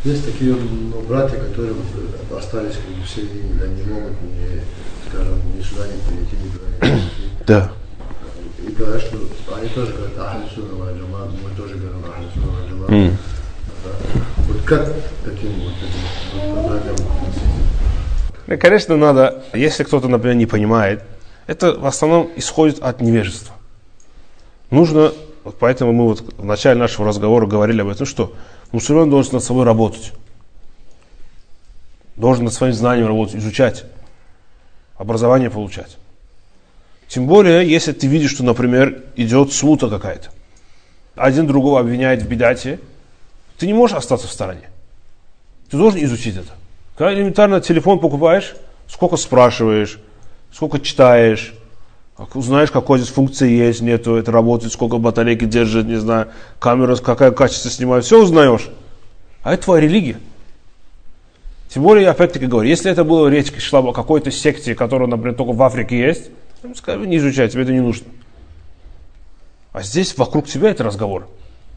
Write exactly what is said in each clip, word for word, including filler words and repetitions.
Есть такие ну, братья, которые вот, остались как бы все они не могут не, скажем, ни сюда не перейти, ни туда не перейти. Да. И говорят, что они тоже говорят ахли сунна валь джамаат, мы тоже говорим ахли сунна валь джамаат. Mm. Вот как таким вот этим проблемам относиться? Конечно, надо, если кто-то, например, не понимает, это в основном исходит от невежества. Нужно, вот поэтому мы вот в начале нашего разговора говорили об этом, что мусульман должен над собой работать. Должен над своим знанием работать, изучать, образование получать. Тем более, если ты видишь, что, например, идет смута какая-то. Один другого обвиняет в бидате, ты не можешь остаться в стороне. Ты должен изучить это. Когда элементарно телефон покупаешь, сколько спрашиваешь, сколько читаешь, узнаешь, какой здесь функции есть, нету, это работает, сколько батарейки держит, не знаю, камера, какое качество снимает, все узнаешь. А это твоя религия. Тем более, я опять-таки говорю, если это была речь, шла о какой-то секте, которая, например, только в Африке есть, скажи, не изучай, тебе это не нужно. А здесь вокруг тебя это разговор.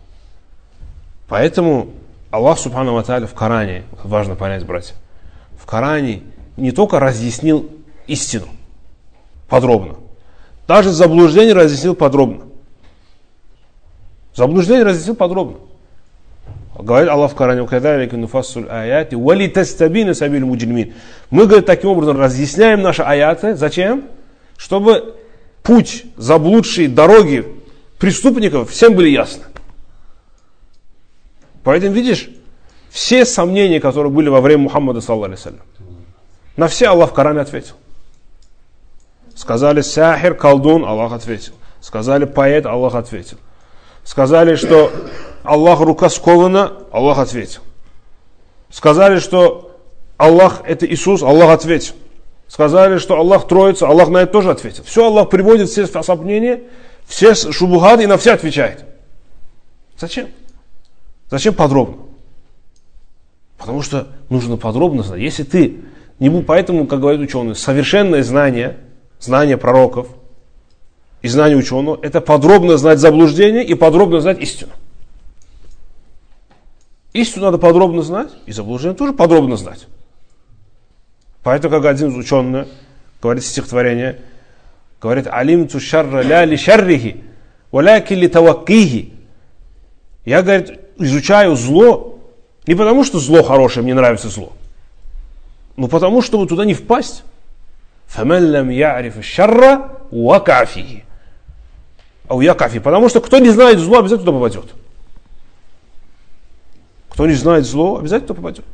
Поэтому Аллах Субхану ва Тааля в Коране, важно понять, братья, в Коране не только разъяснил истину подробно, даже заблуждение разъяснил подробно. Заблуждение разъяснил подробно. Говорит Аллах в Коране: мы, говорит, таким образом разъясняем наши аяты. Зачем? Чтобы путь заблудшей дороги преступников всем были ясны. Поэтому, видишь, все сомнения, которые были во время Мухаммада, саллаллаху алейхи ва саллям, на все Аллах в Коране ответил. Сказали сахир, колдун, Аллах ответил. Сказали поэт, Аллах ответил. Сказали, что Аллах рука скована, Аллах ответил. Сказали, что Аллах это Иисус, Аллах ответил. Сказали, что Аллах троица, Аллах на это тоже ответил. Все Аллах приводит, все сомнения, все шубухаты и на все отвечает. Зачем? Зачем подробно? Потому что нужно подробно знать. Если ты не будешь, поэтому, как говорят ученые, совершенное знание, знание пророков и знание ученого, это подробно знать заблуждение и подробно знать истину. Истину надо подробно знать, и заблуждение тоже подробно знать. Поэтому, как один из ученых говорит стихотворение, говорит: алимту шарра ля ли шаррихи, валяки ли таваккихи. Я, говорит, изучаю зло не потому, что зло хорошее, мне нравится зло, но потому, чтобы туда не впасть. فَمَنْ لَمْ يَعْرِفِ الشَّرَّ وَقَعَ فِيهِ. Ау якъа фиҳи. Потому что кто не знает зло, обязательно туда попадет. Кто не знает зло, обязательно туда попадет.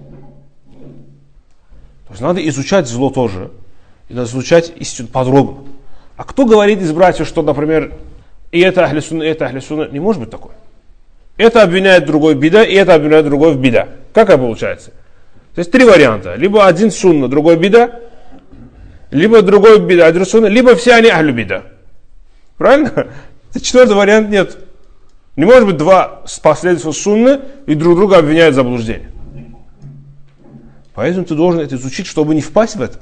То есть надо изучать зло тоже. И надо изучать истину подробно. А кто говорит из братьев, что, например, и это ахли сунна, и это ахли сунна? Не может быть такое. Это обвиняет другой в бида, и это обвиняет другой в бида. Как это получается? То есть три варианта. Либо один сунна, другой бида, либо другой бида, один сунна, либо все они ахли бида. Правильно? Четвертый вариант нет. Не может быть два последователя сунны и друг друга обвиняют в заблуждении. Поэтому ты должен это изучить, чтобы не впасть в это.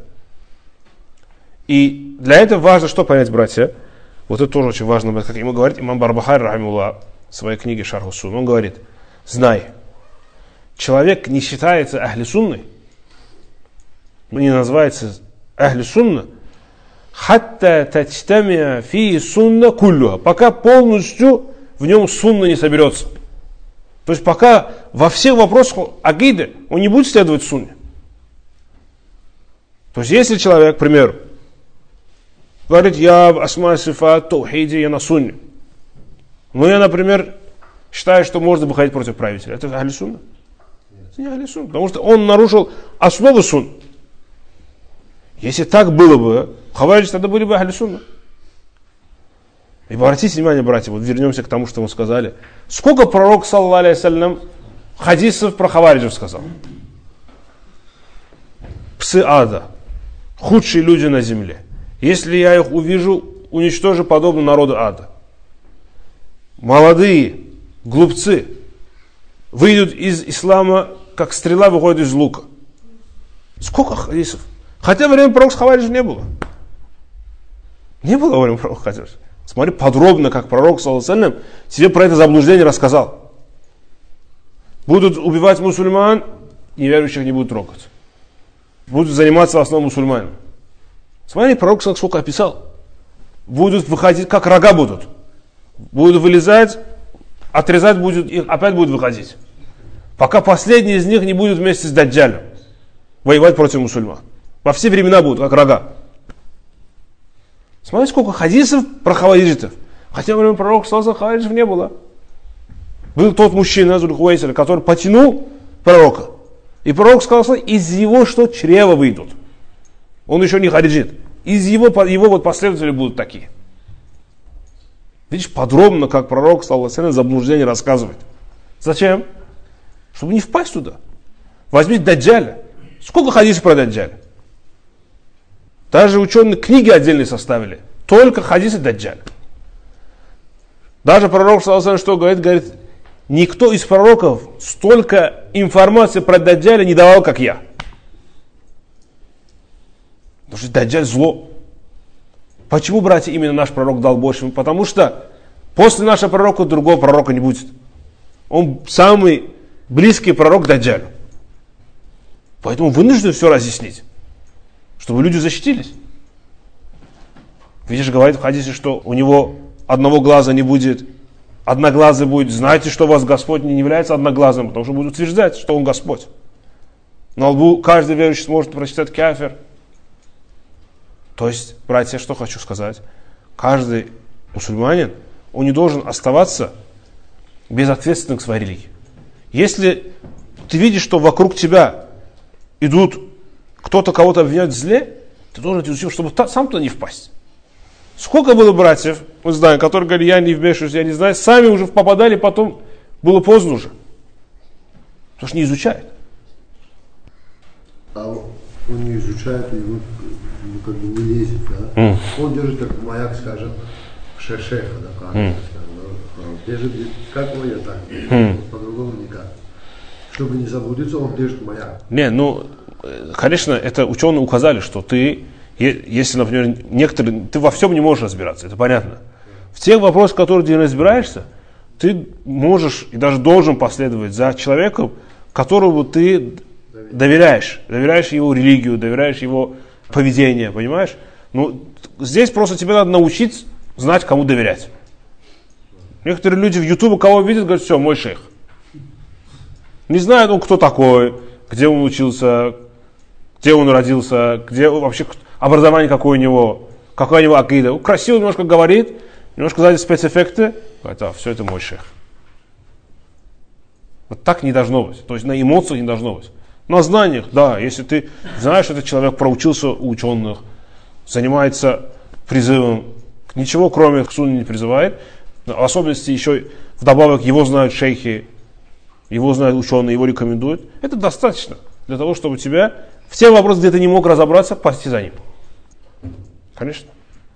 И для этого важно что понять, братья. Вот это тоже очень важно, как ему говорит имам Барбахари, рахимуллах, в своей книге Шарх ус-Сунна. Он говорит: знай, человек не считается ахли сунной, не называется ахли сунна, хатта тачтамия фи сунна куллюха, пока полностью в нем сунна не соберется. То есть пока во всех вопросах акиды он не будет следовать сунне. То есть если человек, к примеру, говорит: я в асма сифат таухиде, я на сунне, но я, например, считаю, что можно выходить против правителя, это ахли сунна? Это не ахли сунна, потому что он нарушил основу сунны. Если так было бы, хавариджи тогда были бы ахли сунна. И обратите внимание, братья, вот вернемся к тому, что мы сказали. Сколько пророк, саллаллаху алейхи ва саллям, хадисов про хавариджев сказал? Псы ада, худшие люди на земле. Если я их увижу, уничтожу подобно народу ада. Молодые глупцы выйдут из ислама, как стрела выходит из лука. Сколько хадисов? Хотя во время пророка хавариджев не было. Не было во время пророка хавариджев. Смотри подробно, как пророк, саллаллаху алейхи ва саллям, тебе про это заблуждение рассказал. Будут убивать мусульман, неверующих не будут трогать. Будут заниматься в основном мусульманами. Смотри, пророк сколько описал. Будут выходить, как рога будут. Будут вылезать, отрезать будет, и опять будут выходить. Пока последний из них не будет вместе с Даджалем воевать против мусульман. Во все времена будут, как рога. Смотрите, сколько хадисов про хавариджитов. Хотя во время пророка саллаллаху алейхи ва саллям хавариджитов не было. Был тот мужчина, Зуль-Хувайсир, который потянул пророка. И пророк сказал, из его что чрева выйдут. Он еще не хариджит. Из его, его вот последователи будут такие. Видишь, подробно, как пророк, саллаллаху алейхи ва саллям, заблуждение рассказывает. Зачем? Чтобы не впасть туда. Возьмите Даджаля. Сколько хадисов про Даджаля? Даже ученые книги отдельные составили. Только хадисы Даджаля. Даже пророк, саллаллаху алейхи ва саллям, что говорит? Говорит, никто из пророков столько информации про Даджаля не давал, как я. Потому что Даджаль зло. Почему, братья, именно наш пророк дал больше? Потому что после нашего пророка другого пророка не будет. Он самый близкий пророк к Даджалю. Поэтому вынужден все разъяснить, чтобы люди защитились. Видишь, говорит в хадисе, что у него одного глаза не будет, одноглазый будет. Знаете, что у вас Господь не является одноглазым, потому что будет утверждать, что Он Господь. На лбу каждый верующий сможет прочитать кафир. То есть, братья, что хочу сказать. Каждый мусульманин, он не должен оставаться безответственным к своей религии. Если ты видишь, что вокруг тебя идут, кто-то кого-то обвиняет в зле, ты должен идти, чтобы сам туда не впасть. Сколько было братьев, мы знаем, которые говорили, я не вмешиваюсь, я не знаю, сами уже попадали, потом было поздно уже. Потому что не изучают. А он не изучает, и он ну, как бы не лезет, да? Mm. Он держит как маяк, скажем, шершеха, да, как mm. скажем, держит, как он я так, mm. по-другому никак. Чтобы не заблудиться, он держит маяк. Не, ну, конечно, это ученые указали, что ты, если, например, некоторые, ты во всем не можешь разбираться, это понятно. В тех вопросах, в которых ты не разбираешься, ты можешь и даже должен последовать за человеком, которому ты доверяешь, доверяешь его религию, доверяешь его поведение, понимаешь? Ну, здесь просто тебе надо научиться знать, кому доверять. Некоторые люди в Ютубе, кого видят, говорят, все, мой шейх. Не знает он, кто такой, где он учился, где он родился, где вообще образование какое у него, какая у него акида. Красиво немножко говорит, немножко сзади спецэффекты, говорит, а, все это мой шейх. Вот так не должно быть, то есть на эмоциях не должно быть. На знаниях, да, если ты знаешь, что этот человек проучился у ученых, занимается призывом, ничего кроме сунны не призывает, в особенности еще вдобавок его знают шейхи, его знают ученые, его рекомендуют, это достаточно для того, чтобы тебя в те вопросы, где ты не мог разобраться, пойти за ним. Конечно.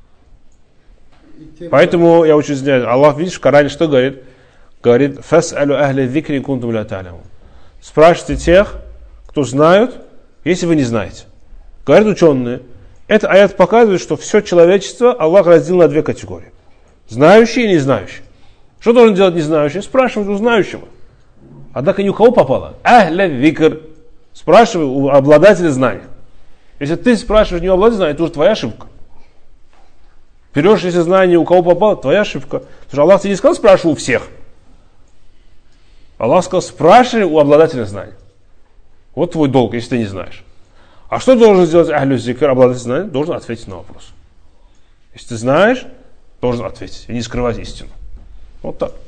Поэтому я очень извиняюсь, Аллах, видишь, в Коране что говорит? Говорит, «Фас'алю ахля зикри кунтум ля та'лямун». Спрашивайте тех, кто знают, если вы не знаете. Говорят ученые, этот аят показывает, что все человечество Аллах разделил на две категории. Знающие и не знающие. Что должен делать не знающий? Спрашивать у знающего. Однако ни у кого попало. Ахля викр. Спрашивай у обладателя знания. Если ты спрашиваешь не у обладателя знания, это уже твоя ошибка. Берешь, если знание у кого попало, твоя ошибка. Потому что Аллах тебе не сказал, спрашивай у всех. Аллах сказал, спрашивай у обладателя знания. Вот твой долг, если ты не знаешь. А что должен сделать ахлю зикр, обладатель знания? Должен ответить на вопрос. Если ты знаешь, должен ответить и не скрывать истину. Вот так.